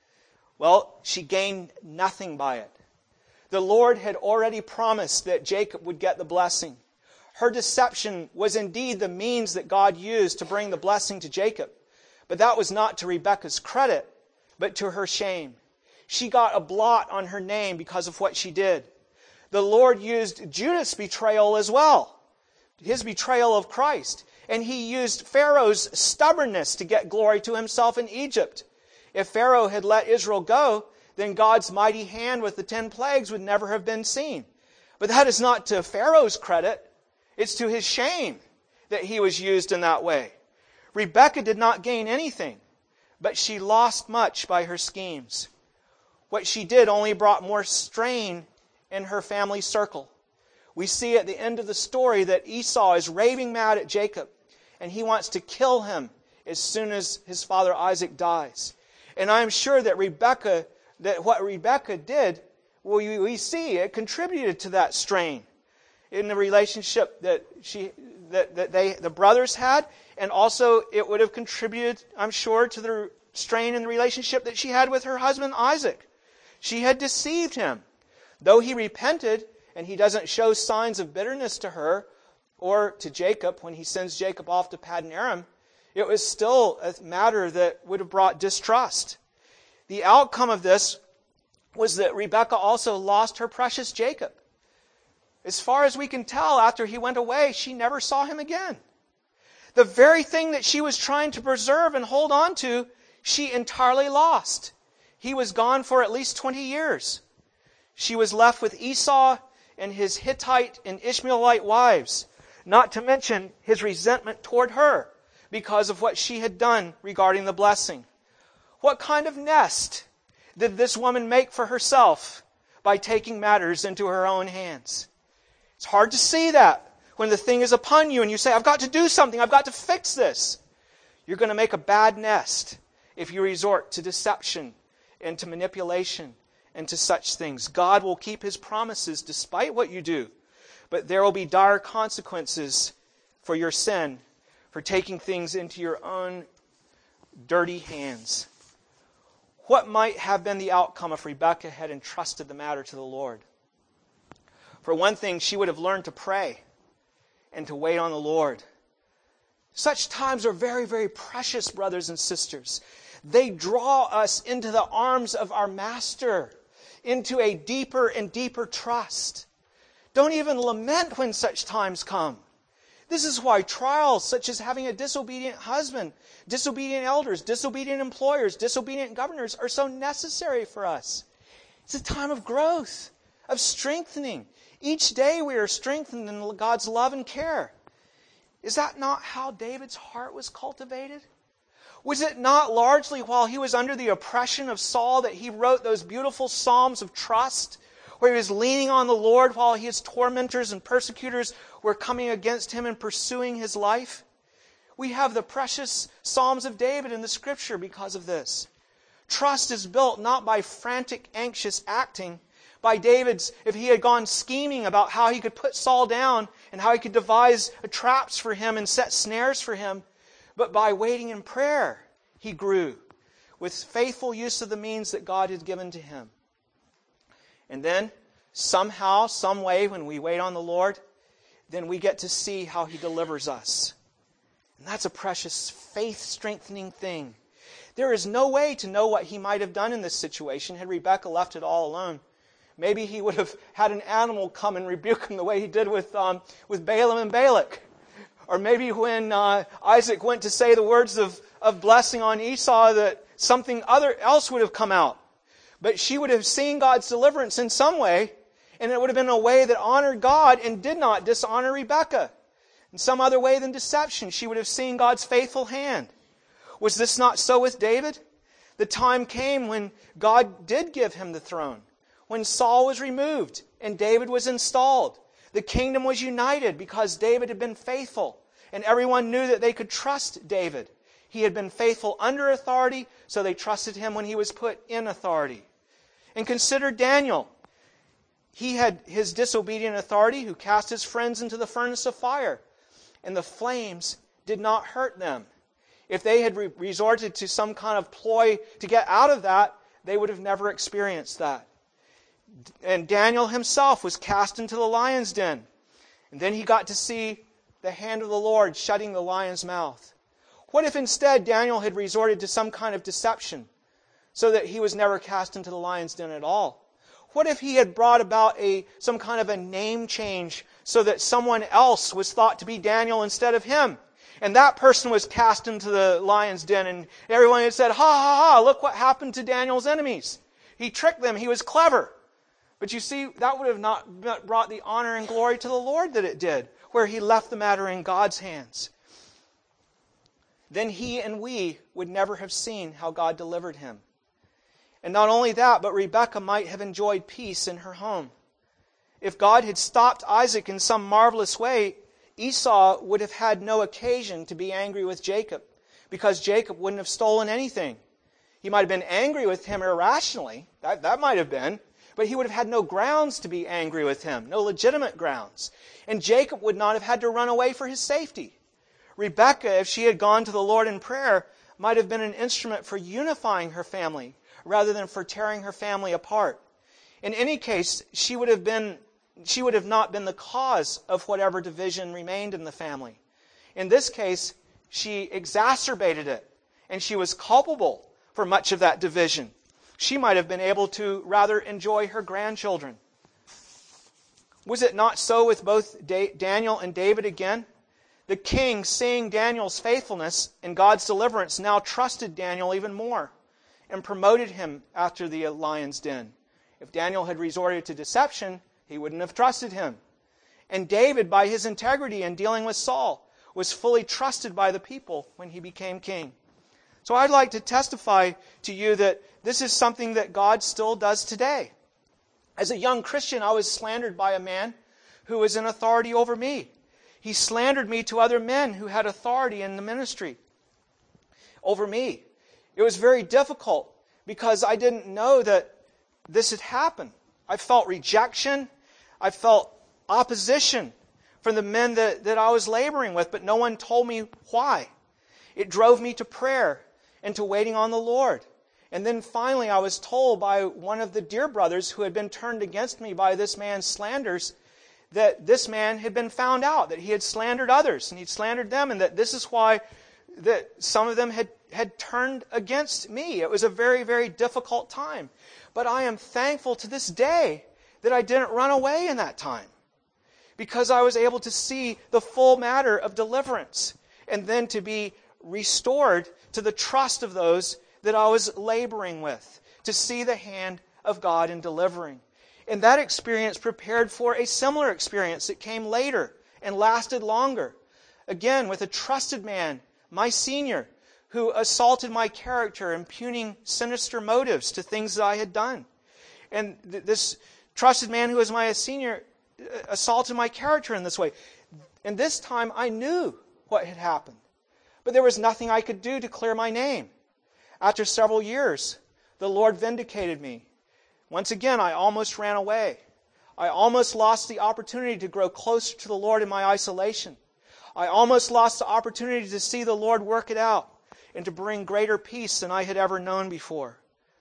Speaker 1: Well, she gained nothing by it. The Lord had already promised that Jacob would get the blessing. Her deception was indeed the means that God used to bring the blessing to Jacob. But that was not to Rebekah's credit, but to her shame. She got a blot on her name because of what she did. The Lord used Judas' betrayal as well, his betrayal of Christ. And He used Pharaoh's stubbornness to get glory to Himself in Egypt. If Pharaoh had let Israel go, then God's mighty hand with the 10 plagues would never have been seen. But that is not to Pharaoh's credit. It's to his shame that he was used in that way. Rebekah did not gain anything, but she lost much by her schemes. What she did only brought more strain in her family circle. We see at the end of the story that Esau is raving mad at Jacob, and he wants to kill him as soon as his father Isaac dies. And I'm sure that what Rebekah did, well, we see it contributed to that strain in the relationship that the brothers had, and also it would have contributed, I'm sure, to the strain in the relationship that she had with her husband Isaac. She had deceived him. Though he repented, and he doesn't show signs of bitterness to her or to Jacob when he sends Jacob off to Paddan Aram, it was still a matter that would have brought distrust. The outcome of this was that Rebekah also lost her precious Jacob. As far as we can tell, after he went away, she never saw him again. The very thing that she was trying to preserve and hold on to, she entirely lost. He was gone for at least 20 years. She was left with Esau and his Hittite and Ishmaelite wives, not to mention his resentment toward her because of what she had done regarding the blessing. What kind of nest did this woman make for herself by taking matters into her own hands? It's hard to see that when the thing is upon you and you say, I've got to do something, I've got to fix this. You're going to make a bad nest if you resort to deception and to manipulation and to such things. God will keep His promises despite what you do, but there will be dire consequences for your sin, for taking things into your own dirty hands. What might have been the outcome if Rebekah had entrusted the matter to the Lord? For one thing, she would have learned to pray and to wait on the Lord. Such times are very, very precious, brothers and sisters. They draw us into the arms of our Master, into a deeper and deeper trust. Don't even lament when such times come. This is why trials such as having a disobedient husband, disobedient elders, disobedient employers, disobedient governors are so necessary for us. It's a time of growth, of strengthening. Each day we are strengthened in God's love and care. Is that not how David's heart was cultivated? Was it not largely while he was under the oppression of Saul that he wrote those beautiful psalms of trust, where he was leaning on the Lord while his tormentors and persecutors were coming against him and pursuing his life? We have the precious Psalms of David in the Scripture because of this. Trust is built not by frantic, anxious acting, by David's, if he had gone scheming about how he could put Saul down and how he could devise traps for him and set snares for him, but by waiting in prayer, he grew with faithful use of the means that God had given to him. And then, somehow, some way, when we wait on the Lord, then we get to see how He delivers us. And that's a precious, faith-strengthening thing. There is no way to know what he might have done in this situation had Rebekah left it all alone. Maybe he would have had an animal come and rebuke him the way he did with Balaam and Balak. Or maybe when Isaac went to say the words of blessing on Esau, that something else would have come out. But she would have seen God's deliverance in some way, and it would have been a way that honored God and did not dishonor Rebekah. In some other way than deception, she would have seen God's faithful hand. Was this not so with David? The time came when God did give him the throne, when Saul was removed and David was installed. The kingdom was united because David had been faithful, and everyone knew that they could trust David. He had been faithful under authority, so they trusted him when he was put in authority. And consider Daniel. He had his disobedient authority who cast his friends into the furnace of fire, and the flames did not hurt them. If they had resorted to some kind of ploy to get out of that, they would have never experienced that. And Daniel himself was cast into the lion's den. And then he got to see the hand of the Lord shutting the lion's mouth. What if instead Daniel had resorted to some kind of deception so that he was never cast into the lion's den at all? What if he had brought about some kind of a name change so that someone else was thought to be Daniel instead of him? And that person was cast into the lion's den, and everyone had said, ha ha ha, look what happened to Daniel's enemies. He tricked them, he was clever. But you see, that would have not brought the honor and glory to the Lord that it did, where he left the matter in God's hands. Then he and we would never have seen how God delivered him. And not only that, but Rebekah might have enjoyed peace in her home. If God had stopped Isaac in some marvelous way, Esau would have had no occasion to be angry with Jacob, because Jacob wouldn't have stolen anything. He might have been angry with him irrationally. That might have been. But he would have had no grounds to be angry with him, no legitimate grounds. And Jacob would not have had to run away for his safety. Rebekah, if she had gone to the Lord in prayer, might have been an instrument for unifying her family rather than for tearing her family apart. In any case, she would have not been the cause of whatever division remained in the family. In this case, she exacerbated it, and she was culpable for much of that division. She might have been able to rather enjoy her grandchildren. Was it not so with both Daniel and David again? The king, seeing Daniel's faithfulness and God's deliverance, now trusted Daniel even more and promoted him after the lion's den. If Daniel had resorted to deception, he wouldn't have trusted him. And David, by his integrity in dealing with Saul, was fully trusted by the people when he became king. So I'd like to testify to you that this is something that God still does today. As a young Christian, I was slandered by a man who was in authority over me. He slandered me to other men who had authority in the ministry over me. It was very difficult because I didn't know that this had happened. I felt rejection. I felt opposition from the men that I was laboring with, but no one told me why. It drove me to prayer and to waiting on the Lord. And then finally I was told by one of the dear brothers who had been turned against me by this man's slanders that this man had been found out, that he had slandered others and he'd slandered them, and that this is why that some of them had turned against me. It was a very, very difficult time. But I am thankful to this day that I didn't run away in that time, because I was able to see the full matter of deliverance and then to be restored to the trust of those that I was laboring with, to see the hand of God in delivering. And that experience prepared for a similar experience that came later and lasted longer. Again, with a trusted man, my senior, who assaulted my character, impugning sinister motives to things that I had done. And this trusted man who was my senior assaulted my character in this way. And this time I knew what had happened. But there was nothing I could do to clear my name. After several years, the Lord vindicated me. Once again, I almost ran away. I almost lost the opportunity to grow closer to the Lord in my isolation. I almost lost the opportunity to see the Lord work it out and to bring greater peace than I had ever known before.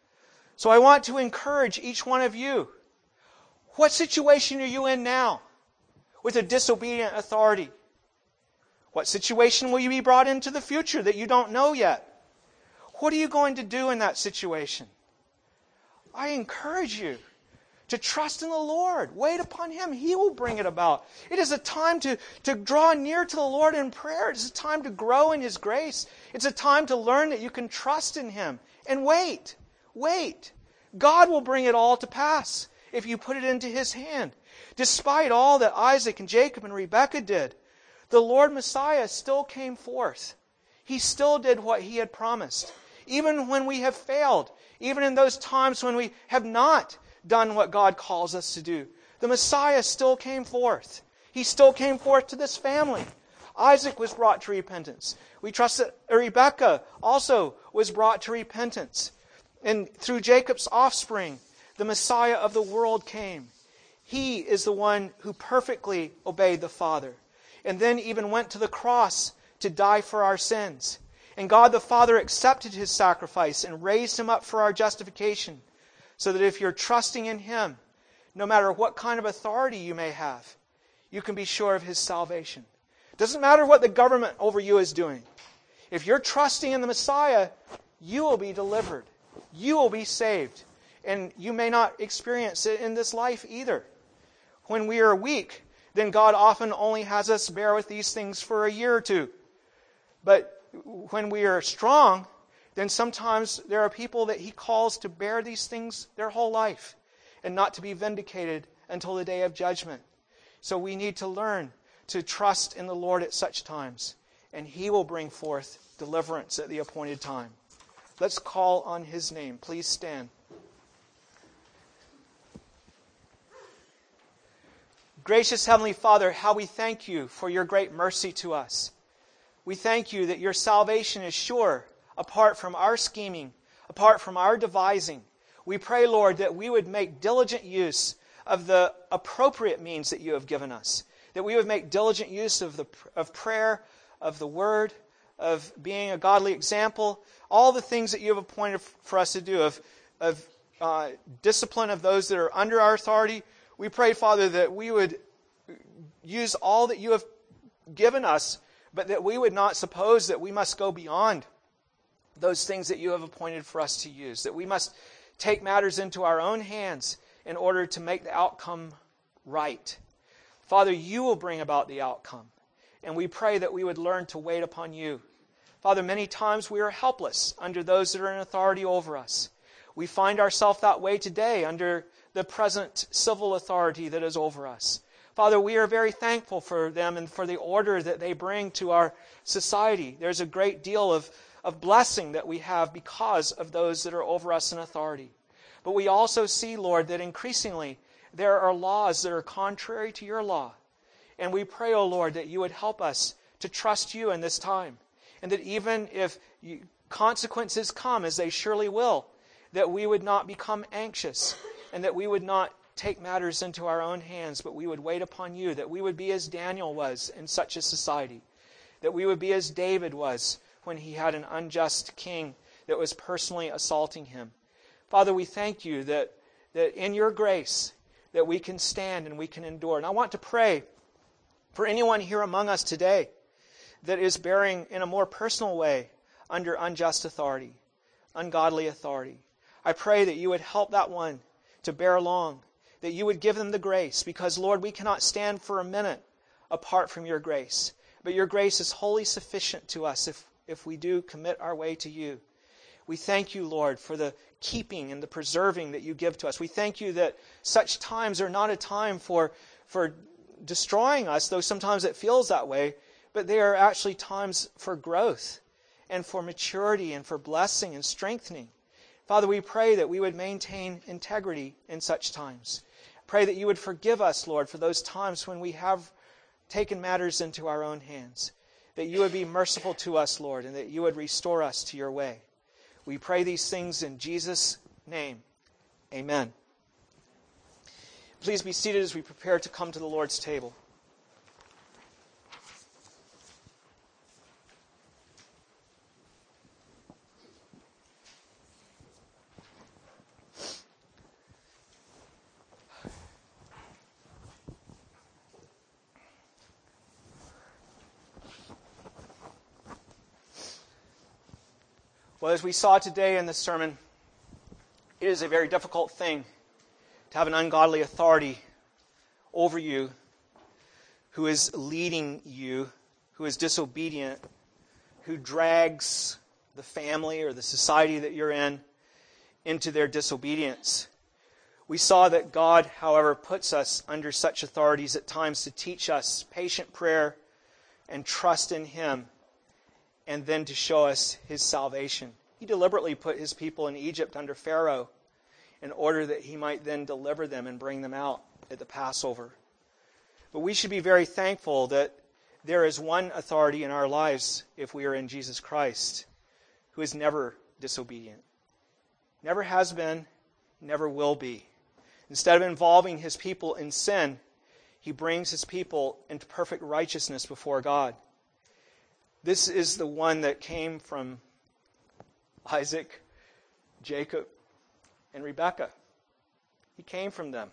Speaker 1: So I want to encourage each one of you. What situation are you in now with a disobedient authority? What situation will you be brought into the future that you don't know yet? What are you going to do in that situation? I encourage you to trust in the Lord. Wait upon Him. He will bring it about. It is a time to draw near to the Lord in prayer. It is a time to grow in His grace. It's a time to learn that you can trust in Him. And wait. Wait. God will bring it all to pass if you put it into His hand. Despite all that Isaac and Jacob and Rebekah did, the Lord Messiah still came forth. He still did what He had promised. Even when we have failed, even in those times when we have not done what God calls us to do, the Messiah still came forth. He still came forth to this family. Isaac was brought to repentance. We trust that Rebekah also was brought to repentance. And through Jacob's offspring, the Messiah of the world came. He is the one who perfectly obeyed the Father, and then even went to the cross to die for our sins. And God the Father accepted His sacrifice and raised Him up for our justification, so that if you're trusting in Him, no matter what kind of authority you may have, you can be sure of His salvation. It doesn't matter what the government over you is doing. If you're trusting in the Messiah, you will be delivered. You will be saved. And you may not experience it in this life either. When we are weak, then God often only has us bear with these things for a year or two. But when we are strong, then sometimes there are people that He calls to bear these things their whole life and not to be vindicated until the day of judgment. So we need to learn to trust in the Lord at such times, and He will bring forth deliverance at the appointed time. Let's call on His name. Please stand. Gracious Heavenly Father, how we thank you for your great mercy to us. We thank you that your salvation is sure, apart from our scheming, apart from our devising. We pray, Lord, that we would make diligent use of the appropriate means that you have given us, that we would make diligent use of prayer, of the Word, of being a godly example, all the things that you have appointed for us to do, of discipline of those that are under our authority. We pray, Father, that we would use all that you have given us, but that we would not suppose that we must go beyond those things that you have appointed for us to use, that we must take matters into our own hands in order to make the outcome right. Father, you will bring about the outcome, and we pray that we would learn to wait upon you. Father, many times we are helpless under those that are in authority over us. We find ourselves that way today under the present civil authority that is over us. Father, we are very thankful for them and for the order that they bring to our society. There's a great deal of blessing that we have because of those that are over us in authority. But we also see, Lord, that increasingly there are laws that are contrary to your law. And we pray, O Lord, that you would help us to trust you in this time. And that even if consequences come, as they surely will, that we would not become anxious and that we would not take matters into our own hands, but we would wait upon you, that we would be as Daniel was in such a society, that we would be as David was when he had an unjust king that was personally assaulting him. Father, we thank you that in your grace that we can stand and we can endure. And I want to pray for anyone here among us today that is bearing in a more personal way under unjust authority, ungodly authority. I pray that you would help that one to bear along, that you would give them the grace, because, Lord, we cannot stand for a minute apart from your grace. But your grace is wholly sufficient to us if we do commit our way to you. We thank you, Lord, for the keeping and the preserving that you give to us. We thank you that such times are not a time for destroying us, though sometimes it feels that way, but they are actually times for growth and for maturity and for blessing and strengthening. Father, we pray that we would maintain integrity in such times. Pray that you would forgive us, Lord, for those times when we have taken matters into our own hands. That you would be merciful to us, Lord, and that you would restore us to your way. We pray these things in Jesus' name. Amen. Please be seated as we prepare to come to the Lord's table. Well, as we saw today in the sermon, it is a very difficult thing to have an ungodly authority over you who is leading you, who is disobedient, who drags the family or the society that you're in into their disobedience. We saw that God, however, puts us under such authorities at times to teach us patient prayer and trust in Him, and then to show us His salvation. He deliberately put His people in Egypt under Pharaoh in order that He might then deliver them and bring them out at the Passover. But we should be very thankful that there is one authority in our lives, if we are in Jesus Christ, who is never disobedient. Never has been, never will be. Instead of involving His people in sin, He brings His people into perfect righteousness before God. This is the one that came from Isaac, Jacob, and Rebekah. He came from them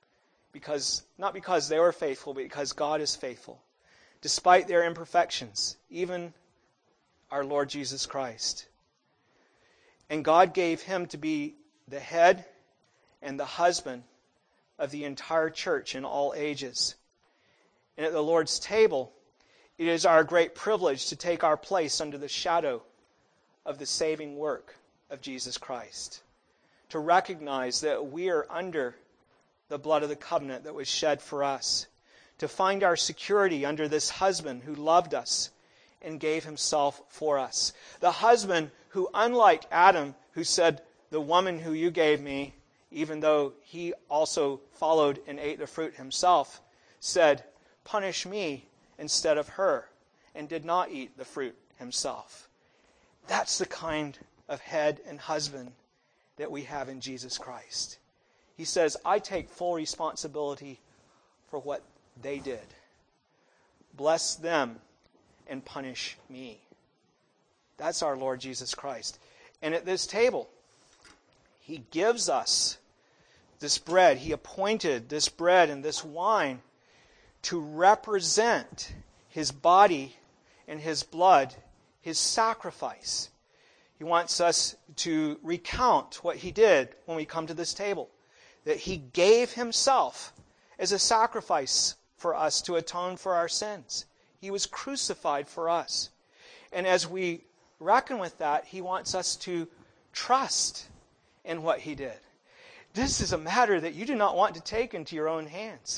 Speaker 1: not because they were faithful, but because God is faithful. Despite their imperfections, even our Lord Jesus Christ. And God gave Him to be the head and the husband of the entire church in all ages. And at the Lord's table, it is our great privilege to take our place under the shadow of the saving work of Jesus Christ. To recognize that we are under the blood of the covenant that was shed for us. To find our security under this husband who loved us and gave himself for us. The husband who, unlike Adam, who said, "The woman who you gave me," even though he also followed and ate the fruit himself, said, "Punish me instead of her," and did not eat the fruit himself. That's the kind of head and husband that we have in Jesus Christ. He says, "I take full responsibility for what they did. Bless them and punish me." That's our Lord Jesus Christ. And at this table, He gives us this bread. He appointed this bread and this wine to represent His body and His blood, His sacrifice. He wants us to recount what He did when we come to this table. That He gave Himself as a sacrifice for us to atone for our sins. He was crucified for us. And as we reckon with that, He wants us to trust in what He did. This is a matter that you do not want to take into your own hands.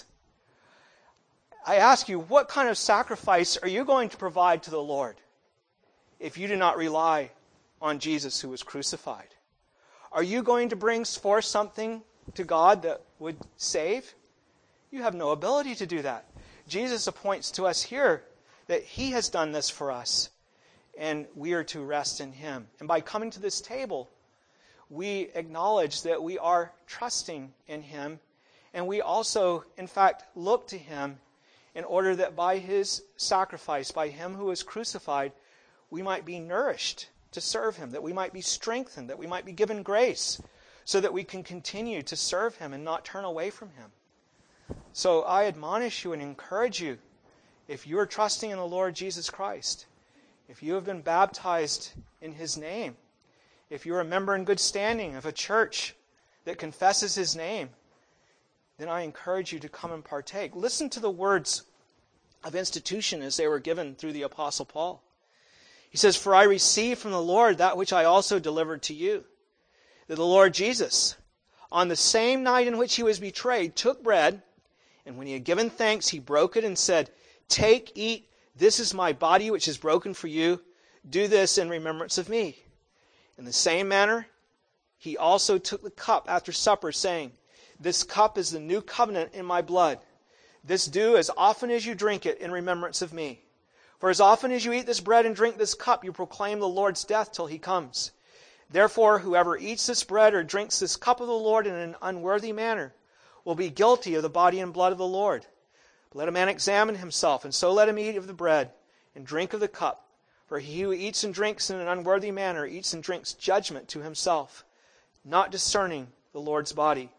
Speaker 1: I ask you, what kind of sacrifice are you going to provide to the Lord if you do not rely on Jesus who was crucified? Are you going to bring forth something to God that would save? You have no ability to do that. Jesus appoints to us here that He has done this for us, and we are to rest in Him. And by coming to this table, we acknowledge that we are trusting in Him, and we also, in fact, look to Him in order that by His sacrifice, by Him who was crucified, we might be nourished to serve Him, that we might be strengthened, that we might be given grace, so that we can continue to serve Him and not turn away from Him. So I admonish you and encourage you, if you are trusting in the Lord Jesus Christ, if you have been baptized in His name, if you are a member in good standing of a church that confesses His name, then I encourage you to come and partake. Listen to the words of institution as they were given through the Apostle Paul. He says, "For I received from the Lord that which I also delivered to you, that the Lord Jesus, on the same night in which He was betrayed, took bread, and when He had given thanks, He broke it and said, 'Take, eat, this is my body which is broken for you. Do this in remembrance of me.' In the same manner, He also took the cup after supper, saying, 'This cup is the new covenant in my blood. This do as often as you drink it in remembrance of me. For as often as you eat this bread and drink this cup, you proclaim the Lord's death till He comes. Therefore, whoever eats this bread or drinks this cup of the Lord in an unworthy manner will be guilty of the body and blood of the Lord. But let a man examine himself, and so let him eat of the bread and drink of the cup. For he who eats and drinks in an unworthy manner eats and drinks judgment to himself, not discerning the Lord's body.'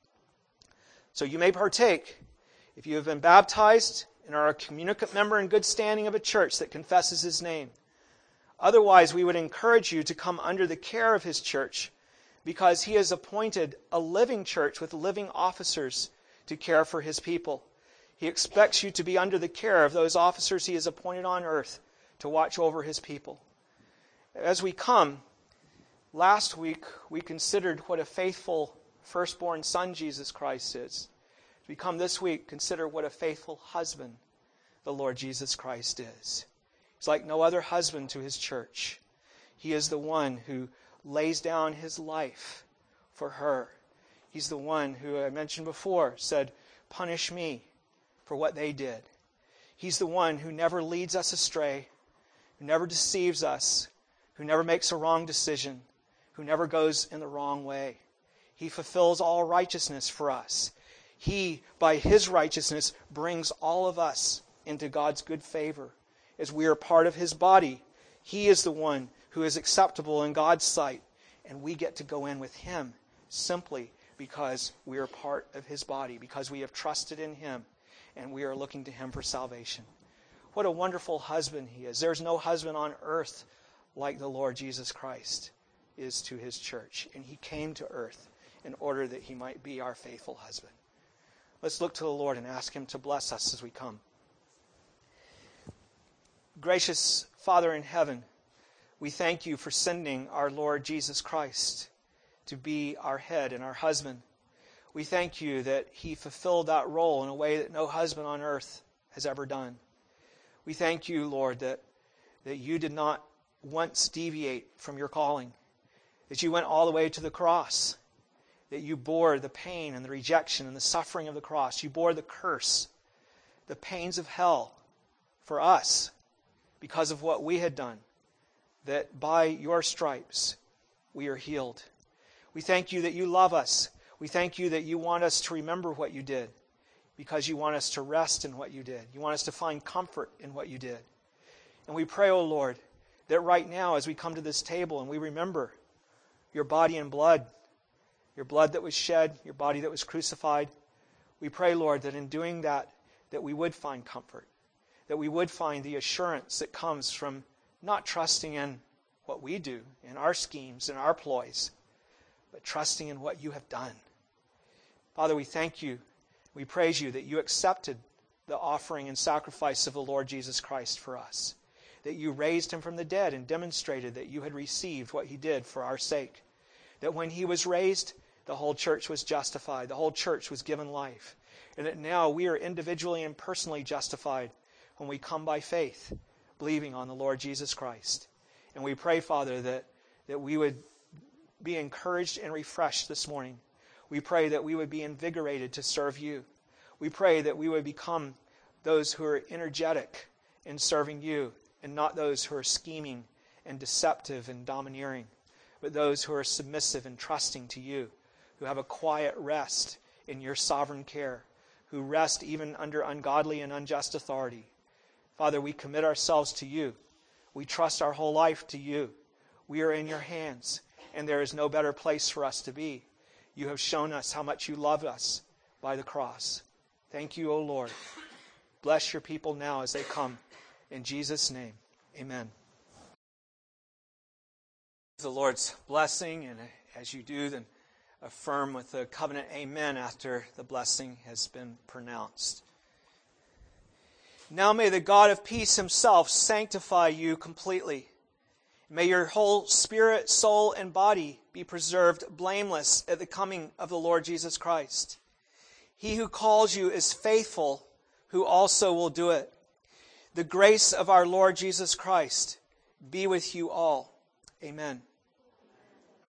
Speaker 1: So you may partake if you have been baptized and are a communicant member in good standing of a church that confesses His name. Otherwise, we would encourage you to come under the care of His church, because He has appointed a living church with living officers to care for His people. He expects you to be under the care of those officers He has appointed on earth to watch over His people. As we come, last week we considered what a faithful firstborn son Jesus Christ is. As we come this week, consider what a faithful husband the Lord Jesus Christ is. He's like no other husband to His church. He is the one who lays down His life for her. He's the one who, I mentioned before, said, "Punish me for what they did." He's the one who never leads us astray, who never deceives us, who never makes a wrong decision, who never goes in the wrong way. He fulfills all righteousness for us. He, by His righteousness, brings all of us into God's good favor. As we are part of His body, He is the one who is acceptable in God's sight, and we get to go in with Him simply because we are part of His body, because we have trusted in Him, and we are looking to Him for salvation. What a wonderful husband He is. There's no husband on earth like the Lord Jesus Christ is to His church, and He came to earth in order that He might be our faithful husband. Let's look to the Lord and ask Him to bless us as we come. Gracious Father in heaven, we thank You for sending our Lord Jesus Christ to be our head and our husband. We thank You that He fulfilled that role in a way that no husband on earth has ever done. We thank You, Lord, that You did not once deviate from Your calling, that You went all the way to the cross, that You bore the pain and the rejection and the suffering of the cross. You bore the curse the pains of hell for us because of what we had done, that by your stripes we are healed. We thank you that you love us. We thank you that you want us to remember what you did because you want us to rest in what you did. You want us to find comfort in what you did. And we pray, O Lord, that right now as we come to this table and we remember your body and blood, your blood that was shed, your body that was crucified, we pray, Lord, that in doing that, that we would find comfort, that we would find the assurance that comes from not trusting in what we do, in our schemes, in our ploys, but trusting in what you have done. Father, we thank you. We praise you that you accepted the offering and sacrifice of the Lord Jesus Christ for us, that you raised him from the dead and demonstrated that you had received what he did for our sake, that when he was raised, the whole church was justified, the whole church was given life, and that now we are individually and personally justified when we come by faith, believing on the Lord Jesus Christ. And we pray, Father, that we would be encouraged and refreshed this morning. We pray that we would be invigorated to serve you. We pray that we would become those who are energetic in serving you and not those who are scheming and deceptive and domineering, but those who are submissive and trusting to you, who have a quiet rest in your sovereign care, who rest even under ungodly and unjust authority. Father, we commit ourselves to you. We trust our whole life to you. We are in your hands, and there is no better place for us to be. You have shown us how much you love us by the cross. Thank you, O Lord. Bless your people now as they come. In Jesus' name, amen. The Lord's blessing, and as you do, then affirm with the covenant amen after the blessing has been pronounced. Now may the God of peace himself sanctify you completely. May your whole spirit, soul, and body be preserved blameless at the coming of the Lord Jesus Christ. He who calls you is faithful, who also will do it. The grace of our Lord Jesus Christ be with you all. Amen.